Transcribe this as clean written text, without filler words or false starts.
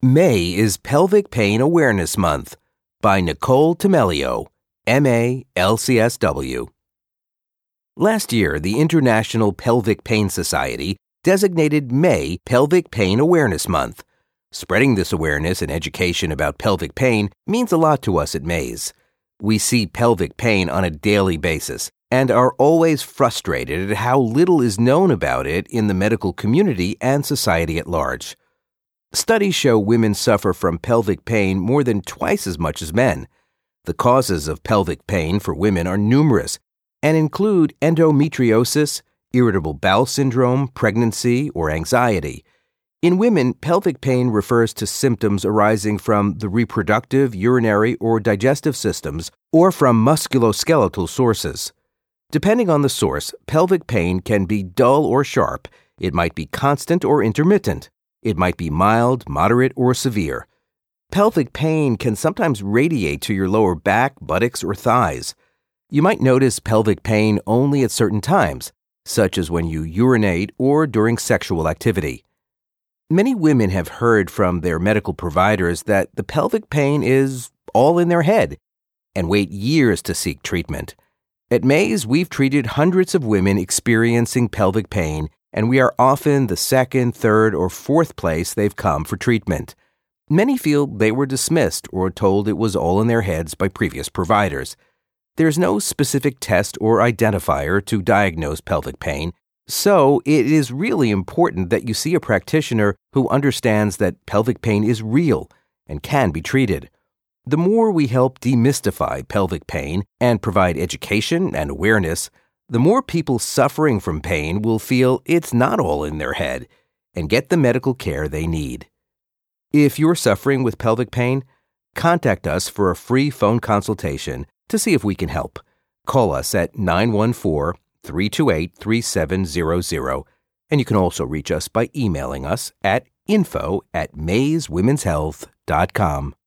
May is Pelvic Pain Awareness Month by Nicole Temelio, M.A., LCSW. Last year, the International Pelvic Pain Society designated May Pelvic Pain Awareness Month. Spreading this awareness and education about pelvic pain means a lot to us at Mays. We see pelvic pain on a daily basis and are always frustrated at how little is known about it in the medical community and society at large. Studies show women suffer from pelvic pain more than twice as much as men. The causes of pelvic pain for women are numerous and include endometriosis, irritable bowel syndrome, pregnancy, or anxiety. In women, pelvic pain refers to symptoms arising from the reproductive, urinary, or digestive systems, or from musculoskeletal sources. Depending on the source, pelvic pain can be dull or sharp. It might be constant or intermittent. It might be mild, moderate, or severe. Pelvic pain can sometimes radiate to your lower back, buttocks, or thighs. You might notice pelvic pain only at certain times, such as when you urinate or during sexual activity. Many women have heard from their medical providers that the pelvic pain is all in their head and wait years to seek treatment. At Mays, we've treated hundreds of women experiencing pelvic pain, and we are often the second, third, or fourth place they've come for treatment. Many feel they were dismissed or told it was all in their heads by previous providers. There's no specific test or identifier to diagnose pelvic pain, so it is really important that you see a practitioner who understands that pelvic pain is real and can be treated. The more we help demystify pelvic pain and provide education and awareness, the more people suffering from pain will feel it's not all in their head and get the medical care they need. If you're suffering with pelvic pain, contact us for a free phone consultation to see if we can help. Call us at 914-328-3700, and you can also reach us by emailing us at info@mayswomenshealth.com.